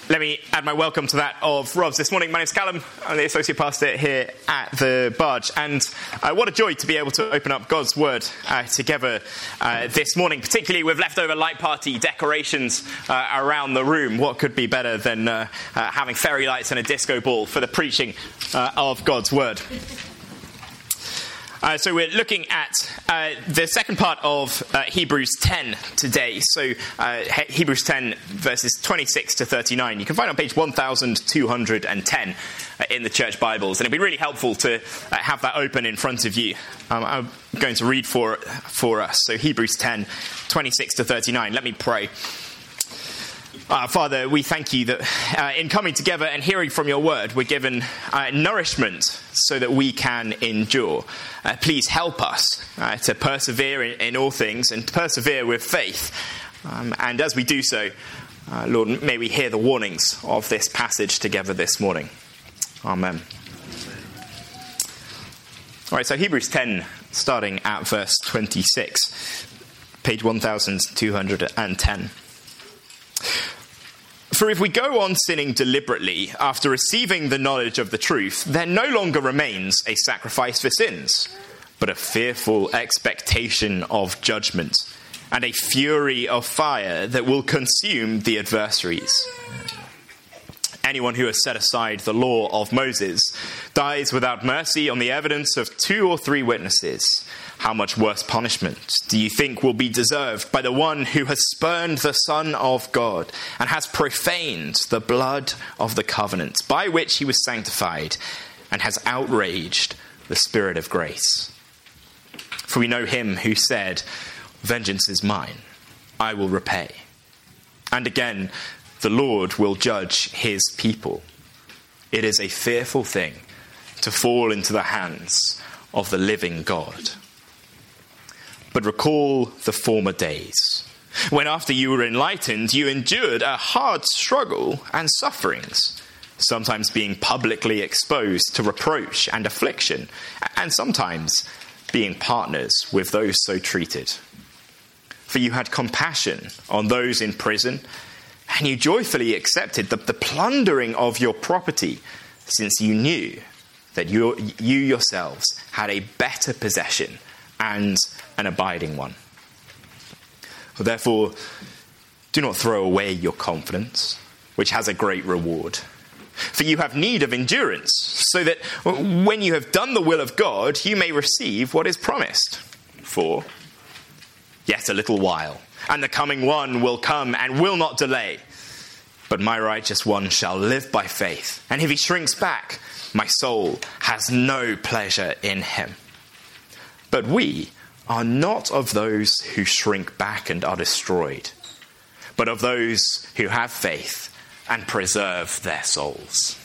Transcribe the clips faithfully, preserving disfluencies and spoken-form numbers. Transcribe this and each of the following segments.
Let me add my welcome to that of Rob's this morning. My name's Callum. I'm the Associate Pastor here at the Barge. And uh, what a joy to be able to open up God's Word uh, together uh, this morning, particularly with leftover light party decorations uh, around the room. What could be better than uh, uh, having fairy lights and a disco ball for the preaching uh, of God's Word? Uh, so we're looking at uh, the second part of uh, Hebrews ten today. So uh, Hebrews ten, verses twenty-six to thirty-nine. You can find it on page one thousand two hundred ten uh, in the church Bibles. And it'd be really helpful to uh, have that open in front of you. Um, I'm going to read for, for us. So Hebrews ten, twenty-six to thirty-nine. Let me pray. Uh, Father, we thank you that uh, in coming together and hearing from your word, we're given uh, nourishment so that we can endure. Uh, please help us uh, to persevere in, in all things and to persevere with faith. Um, and as we do so, uh, Lord, may we hear the warnings of this passage together this morning. Amen. All right, so Hebrews ten, starting at verse twenty-six, page one thousand two hundred ten. For if we go on sinning deliberately after receiving the knowledge of the truth, there no longer remains a sacrifice for sins, but a fearful expectation of judgment and a fury of fire that will consume the adversaries. Anyone who has set aside the law of Moses dies without mercy on the evidence of two or three witnesses. How much worse punishment do you think will be deserved by the one who has spurned the Son of God and has profaned the blood of the covenant by which he was sanctified and has outraged the Spirit of grace? For we know him who said, "Vengeance is mine, I will repay." And again, the Lord will judge his people. It is a fearful thing to fall into the hands of the living God. But recall the former days, when after you were enlightened, you endured a hard struggle and sufferings, sometimes being publicly exposed to reproach and affliction, and sometimes being partners with those so treated. For you had compassion on those in prison, and you joyfully accepted the, the plundering of your property, since you knew that you, you yourselves had a better possession and an abiding one. Therefore, do not throw away your confidence, which has a great reward. For you have need of endurance, so that when you have done the will of God, you may receive what is promised. For yet a little while, and the coming one will come and will not delay. But my righteous one shall live by faith, and if he shrinks back, my soul has no pleasure in him. But we are not of those who shrink back and are destroyed, but of those who have faith and preserve their souls.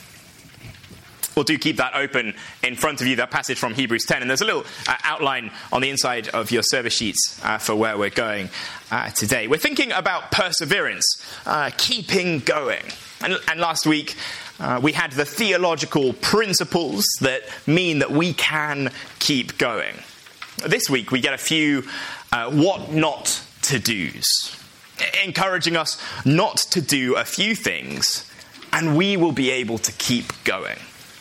Well, do keep that open in front of you, that passage from Hebrews ten. And there's a little uh, outline on the inside of your service sheets uh, for where we're going uh, today. We're thinking about perseverance, uh, keeping going. And, and last week, uh, we had the theological principles that mean that we can keep going. This week, we get a few uh, what not to do's, encouraging us not to do a few things, and we will be able to keep going.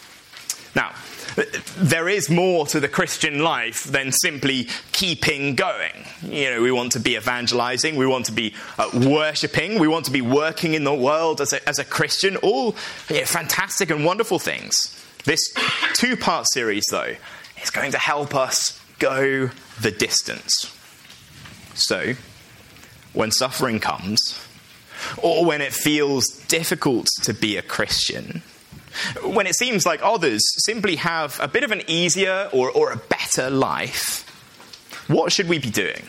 Now, there is more to the Christian life than simply keeping going. You know, we want to be evangelizing, we want to be uh, worshipping, we want to be working in the world as a, as a Christian, all you know, fantastic and wonderful things. This two-part series, though, is going to help us go the distance. So, when suffering comes, or when it feels difficult to be a Christian, when it seems like others simply have a bit of an easier or, or a better life, what should we be doing?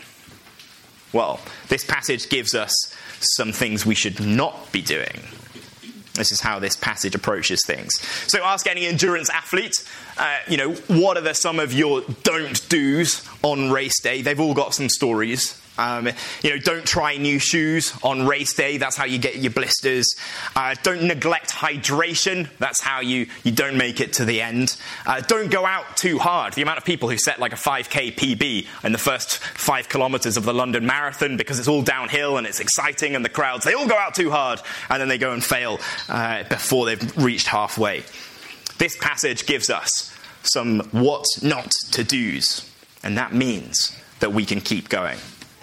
Well, this passage gives us some things we should not be doing. This is how this passage approaches things. So ask any endurance athlete, uh, you know, what are the, some of your don't do's on race day? They've all got some stories Um, you know, don't try new shoes on race day. That's how you get your blisters. Uh, don't neglect hydration. That's how you, you don't make it to the end. Uh, don't go out too hard. The amount of people who set like a five K P B in the first five kilometers of the London Marathon because it's all downhill and it's exciting and the crowds, they all go out too hard and then they go and fail uh, before they've reached halfway. This passage gives us some what not to do's, and that means that we can keep going.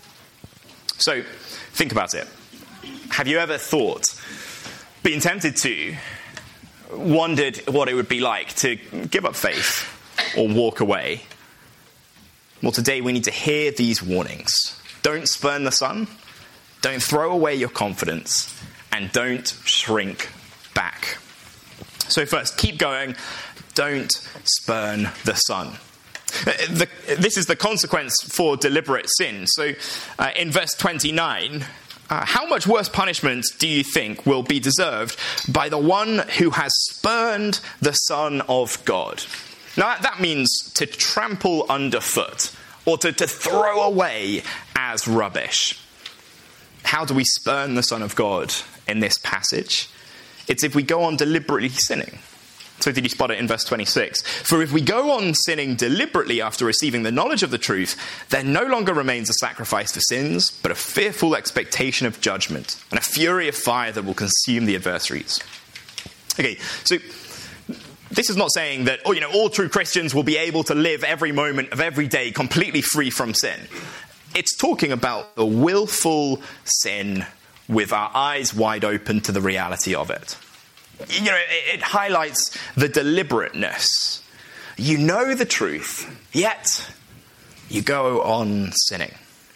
So, think about it. Have you ever thought, been tempted to, wondered what it would be like to give up faith or walk away? Well, today we need to hear these warnings. Don't spurn the Son, don't throw away your confidence, and don't shrink back. So first, keep going, don't spurn the Son. The, this is the consequence for deliberate sin. So uh, in verse twenty-nine, uh, how much worse punishment do you think will be deserved by the one who has spurned the Son of God? Now that means to trample underfoot or to, to throw away as rubbish. How do we spurn the Son of God in this passage? It's if we go on deliberately sinning. So did you spot it in verse twenty-six? For if we go on sinning deliberately after receiving the knowledge of the truth, there no longer remains a sacrifice for sins, but a fearful expectation of judgment and a fury of fire that will consume the adversaries. Okay, so this is not saying that, oh, you know, all true Christians will be able to live every moment of every day completely free from sin. It's talking about the willful sin with our eyes wide open to the reality of it. You know, it, it highlights the deliberateness. You know the truth, yet you go on sinning.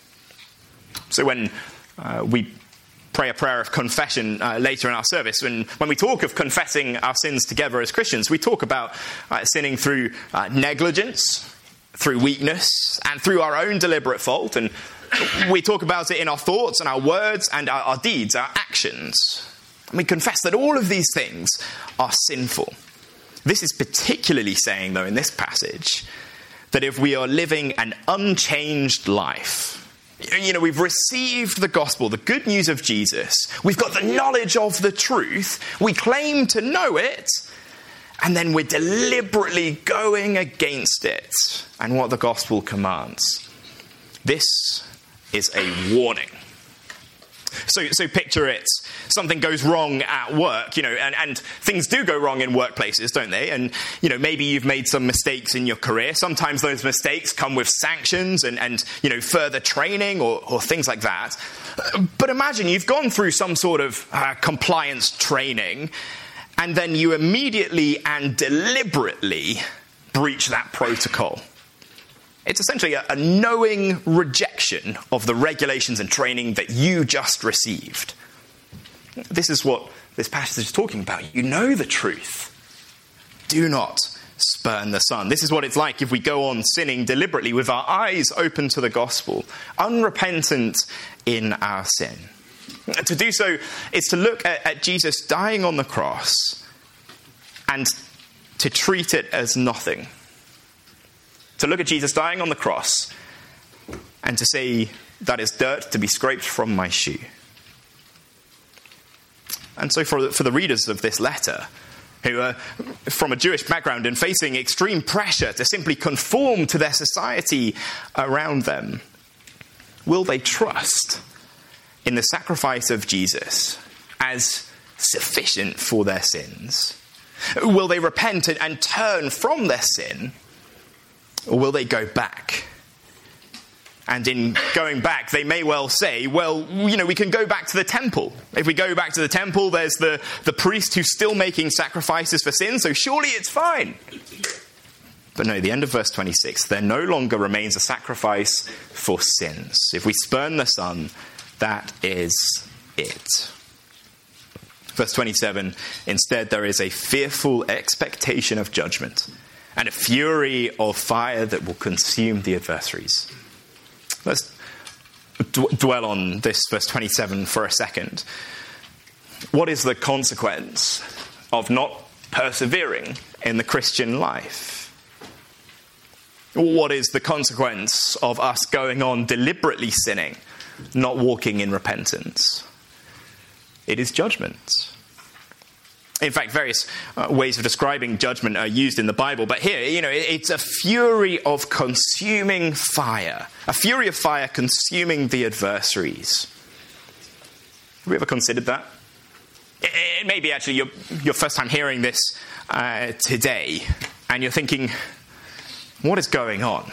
So when uh, we pray a prayer of confession uh, later in our service, when, when we talk of confessing our sins together as Christians, we talk about uh, sinning through uh, negligence, through weakness, and through our own deliberate fault. And we talk about it in our thoughts and our words and our, our deeds, our actions. And we confess that all of these things are sinful. This is particularly saying, though, in this passage, that if we are living an unchanged life, you know, we've received the gospel, the good news of Jesus, we've got the knowledge of the truth, we claim to know it, and then we're deliberately going against it and what the gospel commands. This is a warning. So, so picture it. Something goes wrong at work, you know, and, and things do go wrong in workplaces, don't they? And, you know, maybe you've made some mistakes in your career. Sometimes those mistakes come with sanctions and, and you know, further training or, or things like that. But imagine you've gone through some sort of uh, compliance training, and then you immediately and deliberately breach that protocol. It's essentially a, a knowing rejection of the regulations and training that you just received. This is what this passage is talking about. You know the truth. Do not spurn the Son. This is what it's like if we go on sinning deliberately with our eyes open to the gospel, unrepentant in our sin. To do so is to look at, at Jesus dying on the cross and to treat it as nothing. To look at Jesus dying on the cross and to say, that is dirt to be scraped from my shoe. And so for the, for the readers of this letter, who are from a Jewish background and facing extreme pressure to simply conform to their society around them, will they trust in the sacrifice of Jesus as sufficient for their sins? Will they repent and turn from their sin? Or will they go back? And in going back, they may well say, well, you know, we can go back to the temple. If we go back to the temple, there's the, the priest who's still making sacrifices for sin, so surely it's fine. But no, the end of verse twenty-six, there no longer remains a sacrifice for sins. If we spurn the Son, that is it. Verse twenty-seven, instead there is a fearful expectation of judgment and a fury of fire that will consume the adversaries. Let's d- dwell on this verse twenty-seven for a second. What is the consequence of not persevering in the Christian life? What is the consequence of us going on deliberately sinning, not walking in repentance? It is judgment. In fact, various uh, ways of describing judgment are used in the Bible, but here, you know, it, it's a fury of consuming fire, a fury of fire consuming the adversaries. Have you ever considered that? It, it may be actually your, your first time hearing this uh, today, and you're thinking, what is going on?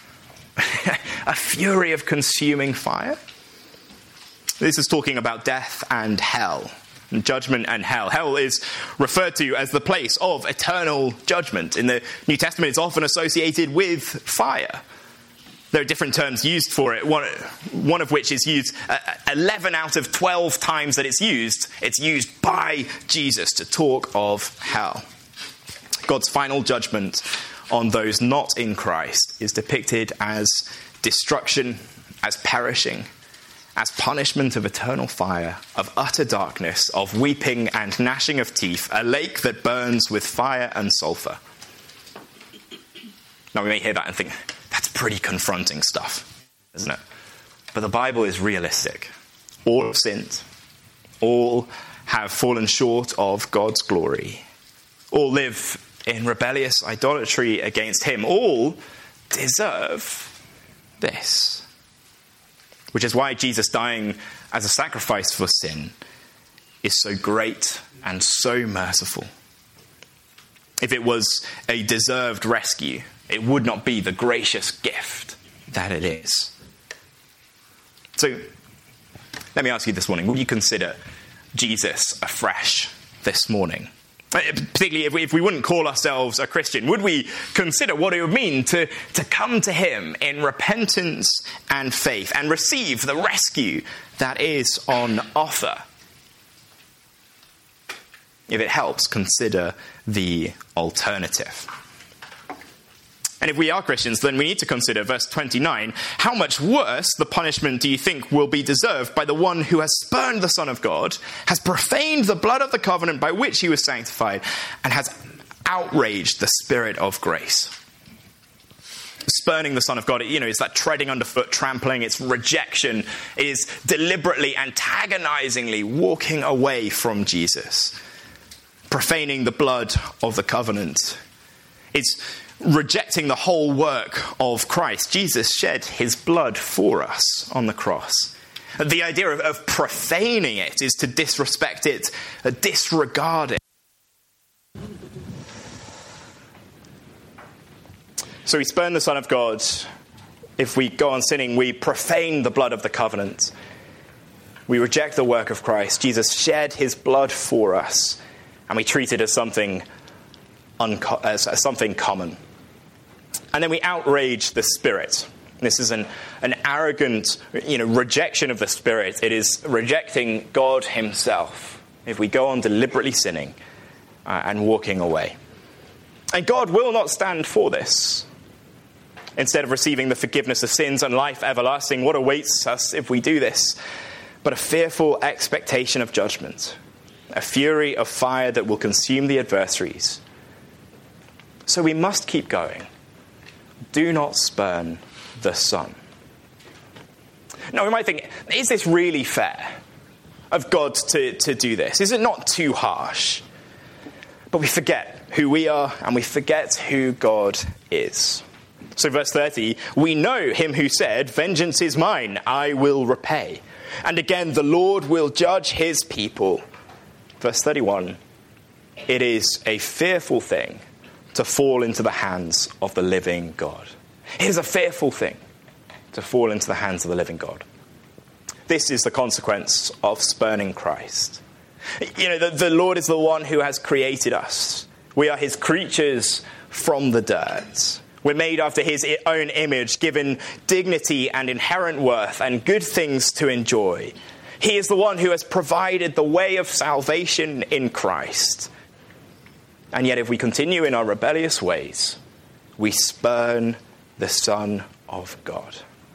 A fury of consuming fire? This is talking about death and hell. Judgment and hell. Hell is referred to as the place of eternal judgment. In the New Testament, it's often associated with fire. There are different terms used for it, one, one of which is used uh, eleven out of twelve times that it's used. It's used by Jesus to talk of hell. God's final judgment on those not in Christ is depicted as destruction, as perishing, as punishment of eternal fire, of utter darkness, of weeping and gnashing of teeth, a lake that burns with fire and sulfur. Now we may hear that and think, that's pretty confronting stuff, isn't it? But the Bible is realistic. All have sinned. All have fallen short of God's glory. All live in rebellious idolatry against him. All deserve this. Which is why Jesus dying as a sacrifice for sin is so great and so merciful. If it was a deserved rescue, it would not be the gracious gift that it is. So, let me ask you this morning, will you consider Jesus afresh this morning? Particularly if we, if we wouldn't call ourselves a Christian, would we consider what it would mean to, to come to him in repentance and faith and receive the rescue that is on offer? If it helps, consider the alternative. And if we are Christians, then we need to consider verse twenty-nine. How much worse the punishment do you think will be deserved by the one who has spurned the Son of God, has profaned the blood of the covenant by which he was sanctified, and has outraged the Spirit of grace? Spurning the Son of God, you know, it's that treading underfoot, trampling, it's rejection, it is deliberately, antagonizingly walking away from Jesus. Profaning the blood of the covenant. It's rejecting the whole work of Christ. Jesus shed his blood for us on the cross. The idea of, of profaning it is to disrespect it, uh, disregard it. So we spurn the Son of God. If we go on sinning, we profane the blood of the covenant. We reject the work of Christ. Jesus shed his blood for us, and we treat it as something, unco- as, as something common. And then we outrage the Spirit. This is an, an arrogant, you know, rejection of the Spirit. It is rejecting God himself if we go on deliberately sinning uh, and walking away. And God will not stand for this. Instead of receiving the forgiveness of sins and life everlasting, what awaits us if we do this? But a fearful expectation of judgment, a fury of fire that will consume the adversaries. So we must keep going. Do not spurn the Son. Now, we might think, is this really fair of God to, to do this? Is it not too harsh? But we forget who we are and we forget who God is. So verse thirty, we know him who said, vengeance is mine, I will repay. And again, the Lord will judge his people. Verse thirty-one, it is a fearful thing to fall into the hands of the living God. It is a fearful thing to fall into the hands of the living God. This is the consequence of spurning Christ. You know, the, the Lord is the one who has created us. We are his creatures from the dirt. We're made after his own image, given dignity and inherent worth and good things to enjoy. He is the one who has provided the way of salvation in Christ. And yet if we continue in our rebellious ways, we spurn the Son of God.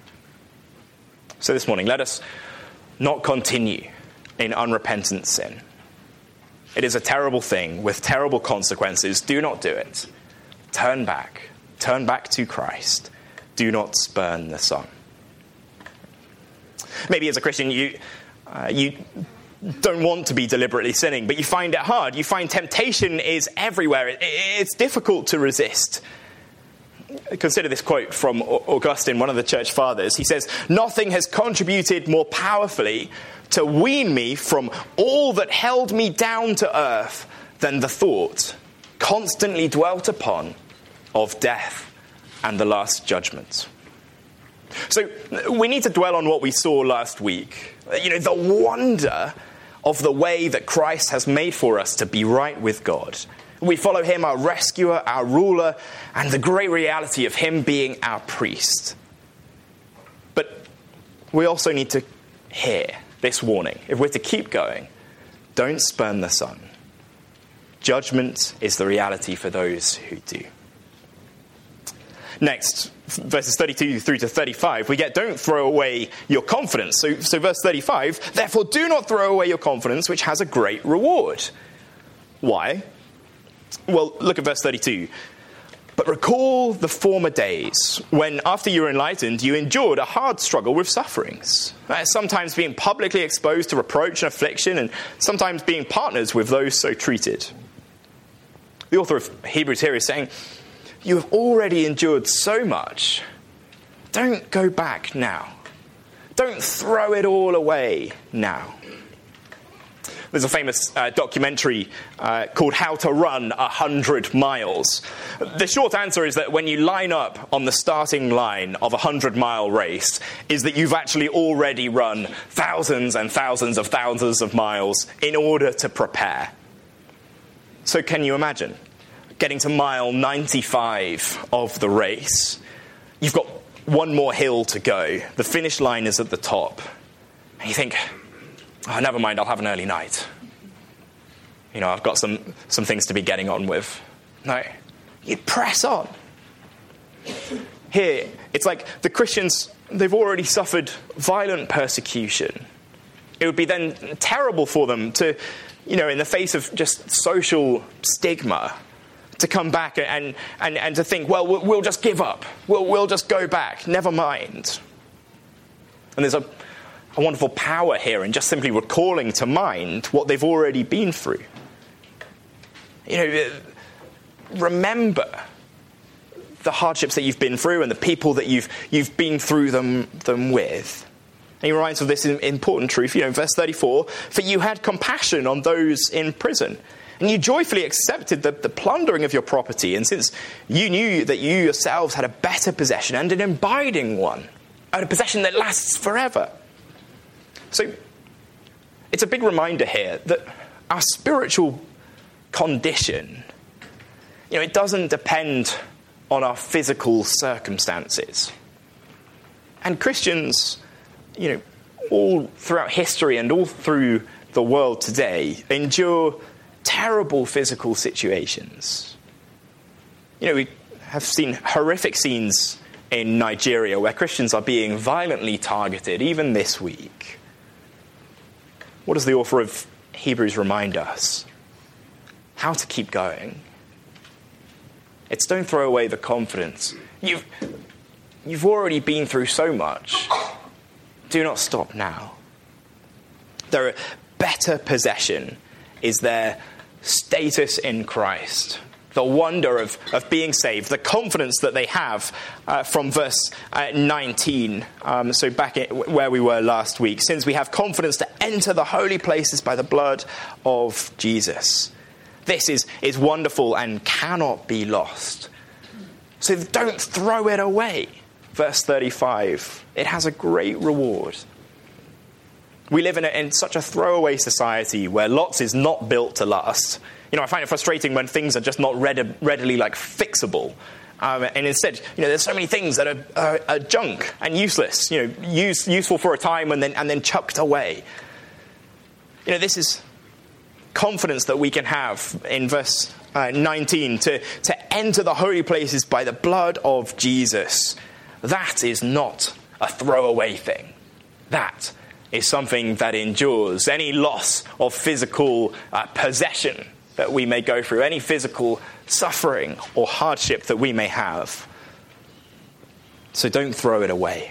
So this morning, let us not continue in unrepentant sin. It is a terrible thing with terrible consequences. Do not do it. Turn back. Turn back to Christ. Do not spurn the Son. Maybe as a Christian, you uh, you don't want to be deliberately sinning, but you find it hard. You find temptation is everywhere. It, it's difficult to resist. Consider this quote from Augustine, one of the church fathers. He says, "Nothing has contributed more powerfully to wean me from all that held me down to earth than the thought, constantly dwelt upon, of death and the last judgment." So we need to dwell on what we saw last week. You know, the wonder of the way that Christ has made for us to be right with God. We follow him, our rescuer, our ruler, and the great reality of him being our priest. But we also need to hear this warning. If we're to keep going, don't spurn the Son. Judgment is the reality for those who do. Next, verses thirty-two through to thirty-five, we get, don't throw away your confidence. So, so verse thirty-five, therefore do not throw away your confidence, which has a great reward. Why? Well, look at verse thirty-two. But recall the former days, when after you were enlightened, you endured a hard struggle with sufferings, uh, sometimes being publicly exposed to reproach and affliction, and sometimes being partners with those so treated. The author of Hebrews here is saying, you have already endured so much. Don't go back now. Don't throw it all away now. There's a famous uh, documentary uh, called How to Run a Hundred Miles. The short answer is that when you line up on the starting line of a hundred-mile race, is that you've actually already run thousands and thousands of thousands of miles in order to prepare. So can you imagine getting to mile ninety-five of the race? You've got one more hill to go. The finish line is at the top. And you think, oh, never mind, I'll have an early night. You know, I've got some, some things to be getting on with. No, you press on. Here, it's like the Christians, they've already suffered violent persecution. It would be then terrible for them to, you know, in the face of just social stigma, to come back and, and, and to think, well, we'll just give up. We'll, we'll just go back. Never mind. And there's a, a wonderful power here in just simply recalling to mind what they've already been through. You know, remember the hardships that you've been through and the people that you've you've been through them, them with. And he reminds us of this important truth, you know, in verse thirty-four, for you had compassion on those in prison, and you joyfully accepted the, the plundering of your property, and since you knew that you yourselves had a better possession and an abiding one, a possession that lasts forever. So it's a big reminder here that our spiritual condition, you know, it doesn't depend on our physical circumstances. And Christians, you know, all throughout history and all through the world today endure terrible physical situations. You know, we have seen horrific scenes in Nigeria where Christians are being violently targeted, even this week. What does the author of Hebrews remind us? How to keep going. It's don't throw away the confidence. You've, you've already been through so much. Do not stop now. Their better possession is their status in Christ. The wonder of, of being saved, the confidence that they have uh, from verse uh, nineteen, um, so back at where we were last week, since we have confidence to enter the holy places by the blood of Jesus. This is, is wonderful and cannot be lost. So don't throw it away. Verse thirty-five, it has a great reward. We live in, a, in such a throwaway society where lots is not built to last. You know, I find it frustrating when things are just not read, readily like fixable. Um, and instead, you know, there's so many things that are, are, are junk and useless, you know, use, useful for a time and then, and then chucked away. You know, this is confidence that we can have in verse uh, nineteen to, to enter the holy places by the blood of Jesus. That is not a throwaway thing. That is something that endures. Any loss of physical uh, possession that we may go through, any physical suffering or hardship that we may have, So don't throw it away.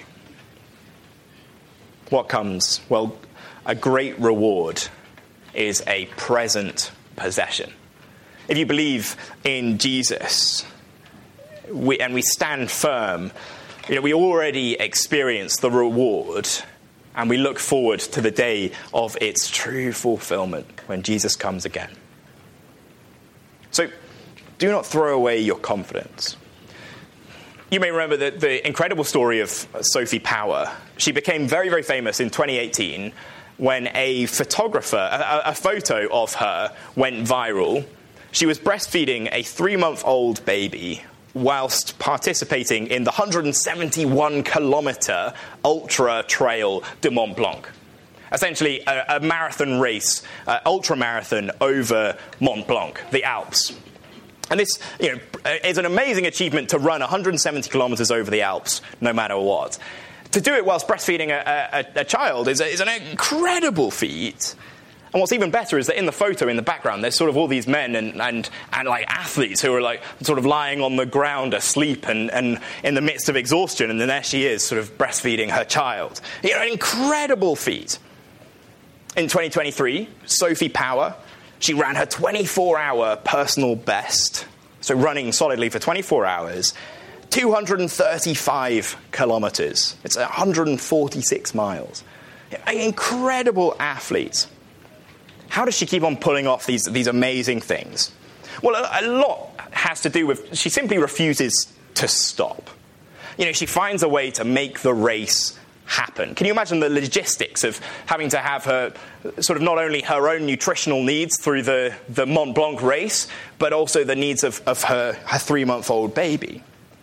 What comes? Well, a great reward is a present possession. If you believe in Jesus we, and we stand firm, you know, we already experience the reward, and we look forward to the day of its true fulfillment when Jesus comes again. So do not throw away your confidence. You may remember the, the incredible story of Sophie Power. She became very, very famous in twenty eighteen when a photographer, a, a photo of her went viral. She was breastfeeding a three-month-old baby whilst participating in the one hundred seventy-one kilometre ultra trail du Mont Blanc. Essentially a, a marathon race, uh, ultra marathon over Mont Blanc, the Alps. And this, you know, is an amazing achievement to run one hundred seventy kilometres over the Alps, no matter what. To do it whilst breastfeeding a, a, a child is, a, is an incredible feat. And what's even better is that in the photo, in the background, there's sort of all these men and, and, and like athletes who are like sort of lying on the ground asleep and, and in the midst of exhaustion. And then there she is, sort of breastfeeding her child. You know, an incredible feat. In twenty twenty-three, Sophie Power, she ran her twenty-four hour personal best, so running solidly for twenty-four hours, two hundred thirty-five kilometres. It's one hundred forty-six miles. An incredible athlete. How does she keep on pulling off these, these amazing things? Well, a, a lot has to do with she simply refuses to stop. You know, she finds a way to make the race happen. Can you imagine the logistics of having to have her sort of not only her own nutritional needs through the, the Mont Blanc race, but also the needs of, of her, her three-month-old baby?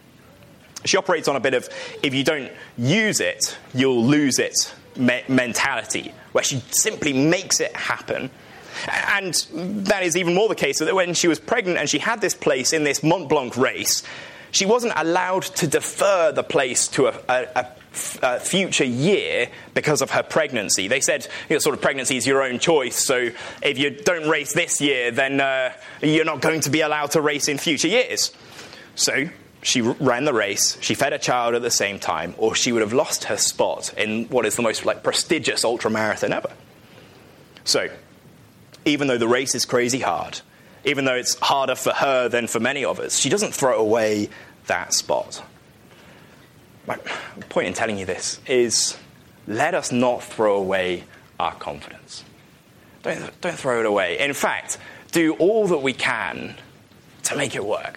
She operates on a bit of, if you don't use it, you'll lose it me- mentality, where she simply makes it happen. And that is even more the case, that when she was pregnant and she had this place in this Mont Blanc race, she wasn't allowed to defer the place to a, a, a Uh, future year because of her pregnancy. They said, you know, sort of pregnancy is your own choice, so if you don't race this year, then uh, you're not going to be allowed to race in future years. So she r- ran the race, she fed a child at the same time, or she would have lost her spot in what is the most like prestigious ultramarathon ever. So, even though the race is crazy hard, even though it's harder for her than for many of us, she doesn't throw away that spot. My point in telling you this is, let us not throw away our confidence. Don't, don't throw it away. In fact, do all that we can to make it work.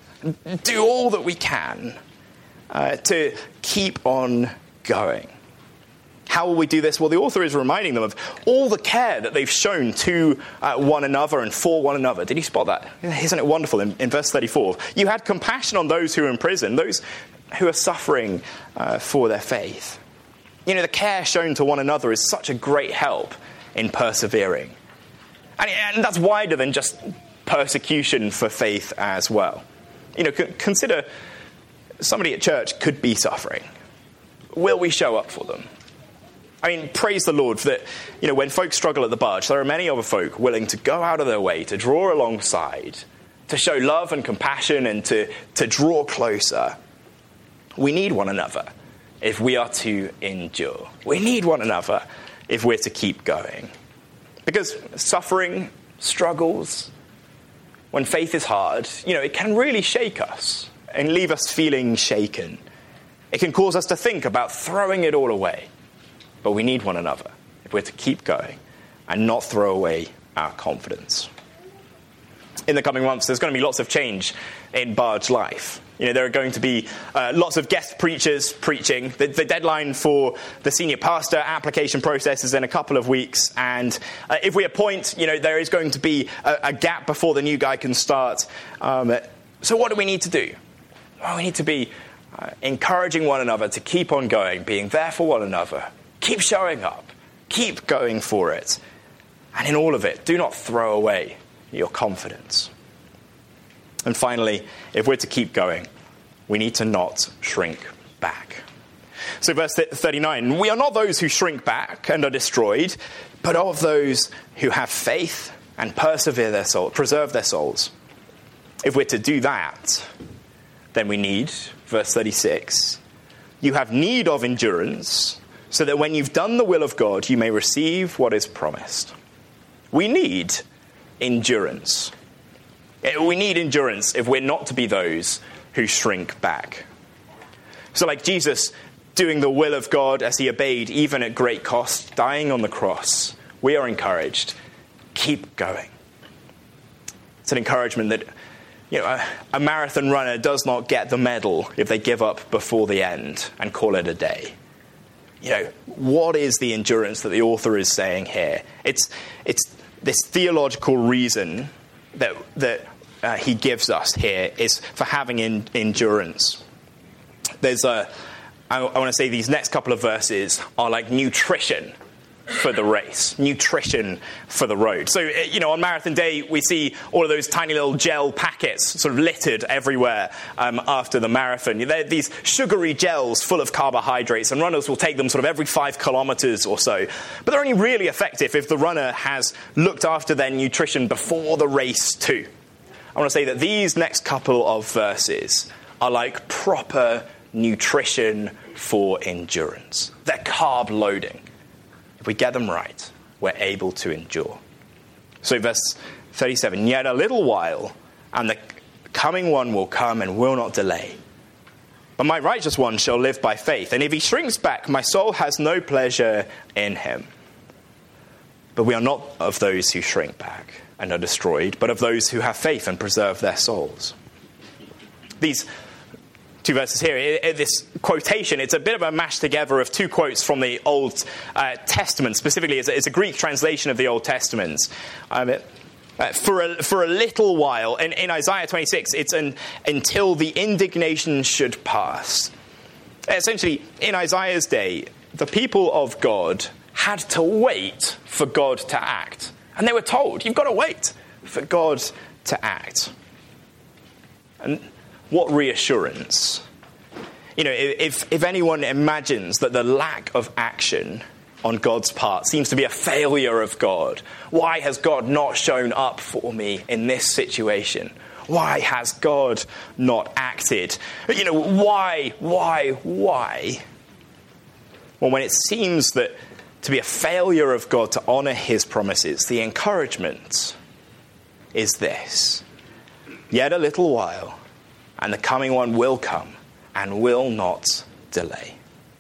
Do all that we can uh, to keep on going. How will we do this? Well, the author is reminding them of all the care that they've shown to uh, one another and for one another. Did you spot that? Isn't it wonderful in, in verse thirty-four? You had compassion on those who are in prison, those who are suffering uh, for their faith. You know, the care shown to one another is such a great help in persevering. And, and that's wider than just persecution for faith as well. You know, c- consider somebody at church could be suffering. Will we show up for them? I mean, praise the Lord that, you know, when folks struggle at the barge, there are many other folk willing to go out of their way to draw alongside, to show love and compassion and to, to draw closer. We need one another if we are to endure. We need one another if we're to keep going. Because suffering, struggles, when faith is hard, you know, it can really shake us and leave us feeling shaken. It can cause us to think about throwing it all away. But we need one another if we're to keep going and not throw away our confidence. In the coming months, there's going to be lots of change in Barge life. You know, there are going to be uh, lots of guest preachers preaching. The, the deadline for the senior pastor application process is in a couple of weeks. And uh, if we appoint, you know, there is going to be a, a gap before the new guy can start. Um, so what do we need to do? Well, we need to be uh, encouraging one another to keep on going, being there for one another. Keep showing up. Keep going for it. And in all of it, do not throw away your confidence. And finally, if we're to keep going, we need to not shrink back. So verse thirty-nine, we are not those who shrink back and are destroyed, but of those who have faith and persevere their soul, preserve their souls. If we're to do that, then we need, verse thirty-six, you have need of endurance, so that when you've done the will of God, you may receive what is promised. We need endurance. We need endurance if we're not to be those who shrink back. So like Jesus doing the will of God as he obeyed, even at great cost, dying on the cross, we are encouraged. Keep going. It's an encouragement that, you know, a, a marathon runner does not get the medal if they give up before the end and call it a day. You know, what is the endurance that the author is saying here? It's it's this theological reason that that uh, he gives us here is for having in, endurance. There's a, I, I want to say these next couple of verses are like nutrition for the race, nutrition for the road. So, you know, on Marathon Day, we see all of those tiny little gel packets sort of littered everywhere um, after the marathon. They're these sugary gels full of carbohydrates, and runners will take them sort of every five kilometers or so. But they're only really effective if the runner has looked after their nutrition before the race too. I want to say that these next couple of verses are like proper nutrition for endurance. They're carb loading. If we get them right, we're able to endure. So verse thirty-seven, yet a little while, and the coming one will come and will not delay. But my righteous one shall live by faith, and if he shrinks back, my soul has no pleasure in him. But we are not of those who shrink back and are destroyed, but of those who have faith and preserve their souls. These two verses here, this quotation, it's a bit of a mash together of two quotes from the Old uh, Testament. Specifically, it's a, it's a Greek translation of the Old Testament. Um, it, uh, for, a, for a little while, in, in Isaiah twenty-six, it's an until the indignation should pass. Essentially, in Isaiah's day, the people of God had to wait for God to act. And they were told, you've got to wait for God to act. And what reassurance. You know, if, if anyone imagines that the lack of action on God's part seems to be a failure of God, why has God not shown up for me in this situation? Why has God not acted? You know, why, why, why? Well, when it seems that to be a failure of God to honor his promises, the encouragement is this. Yet a little while, and the coming one will come and will not delay.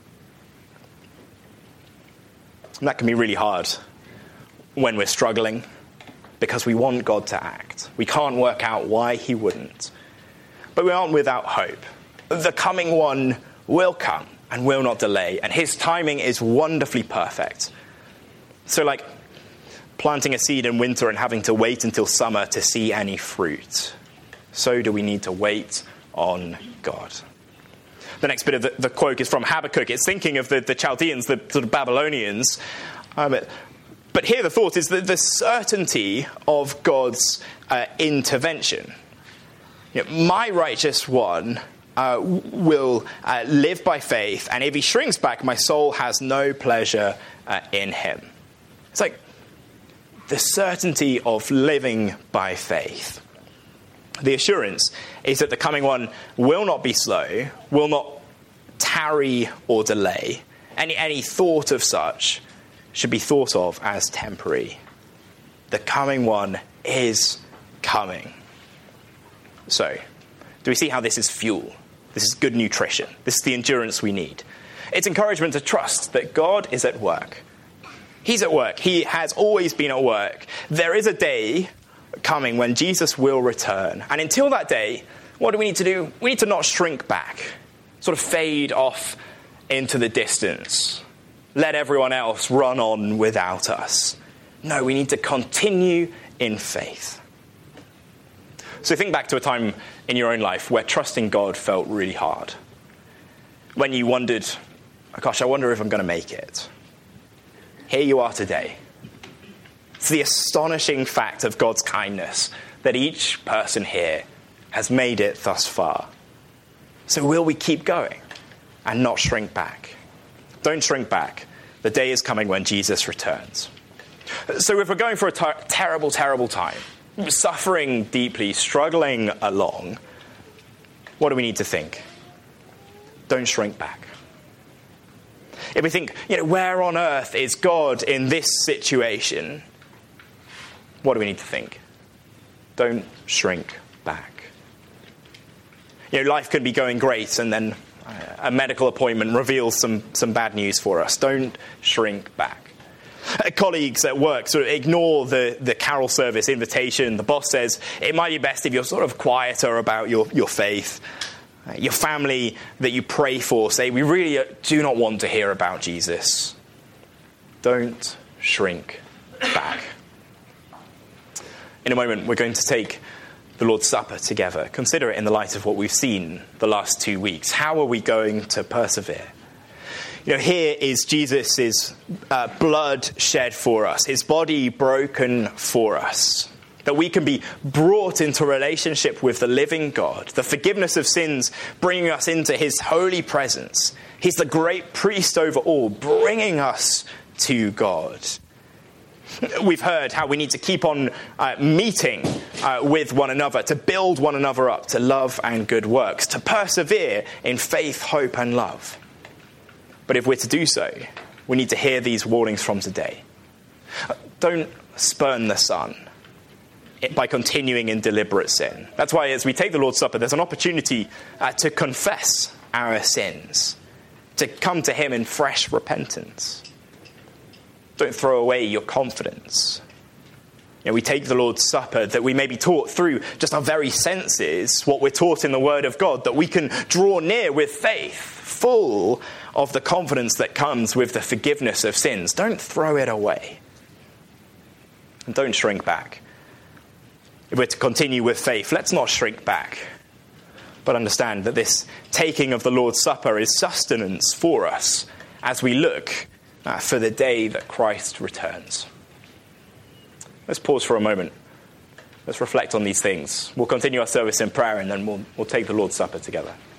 And that can be really hard when we're struggling because we want God to act. We can't work out why he wouldn't. But we aren't without hope. The coming one will come and will not delay, and his timing is wonderfully perfect. So like planting a seed in winter and having to wait until summer to see any fruit, so do we need to wait on God. The next bit of the, the quote is from Habakkuk. It's thinking of the, the Chaldeans, the sort of Babylonians. Um, but here the thought is that the certainty of God's uh, intervention. You know, my righteous one uh, will uh, live by faith, and if he shrinks back, my soul has no pleasure uh, in him. It's like the certainty of living by faith. The assurance is that the coming one will not be slow, will not tarry or delay. Any, any thought of such should be thought of as temporary. The coming one is coming. So, do we see how this is fuel? This is good nutrition. This is the endurance we need. It's encouragement to trust that God is at work. He's at work. He has always been at work. There is a day coming when Jesus will return. And until that day, what do we need to do? We need to not shrink back, sort of fade off into the distance. Let everyone else run on without us. No, we need to continue in faith. So think back to a time in your own life where trusting God felt really hard. When you wondered, oh gosh, I wonder if I'm going to make it. Here you are today. It's the astonishing fact of God's kindness that each person here has made it thus far. So will we keep going and not shrink back? Don't shrink back. The day is coming when Jesus returns. So if we're going for a ter- terrible, terrible time, suffering deeply, struggling along, what do we need to think? Don't shrink back. if we think, you know, where on earth is God in this situation? What do we need to think? Don't shrink back. You know, life can be going great and then a medical appointment reveals some, some bad news for us. Don't shrink back. Colleagues at work sort of ignore the, the carol service invitation. The boss says it might be best if you're sort of quieter about your, your faith. Your family that you pray for say, we really do not want to hear about Jesus. Don't shrink back. In a moment, we're going to take the Lord's Supper together. Consider it in the light of what we've seen the last two weeks. How are we going to persevere? You know, here is Jesus' uh, blood shed for us, his body broken for us, that we can be brought into relationship with the living God, the forgiveness of sins bringing us into his holy presence. He's the great priest over all, bringing us to God. We've heard how we need to keep on uh, meeting uh, with one another, to build one another up, to love and good works, to persevere in faith, hope and love. But if we're to do so, we need to hear these warnings from today. Don't spurn the Son by continuing in deliberate sin. That's why as we take the Lord's Supper, there's an opportunity uh, to confess our sins, to come to him in fresh repentance. Don't throw away your confidence. You know, we take the Lord's Supper that we may be taught through just our very senses, what we're taught in the Word of God, that we can draw near with faith, full of the confidence that comes with the forgiveness of sins. Don't throw it away. And don't shrink back. If we're to continue with faith, let's not shrink back, but understand that this taking of the Lord's Supper is sustenance for us as we look uh, for the day that Christ returns. Let's pause for a moment. Let's reflect on these things. We'll continue our service in prayer and then we'll, we'll take the Lord's Supper together.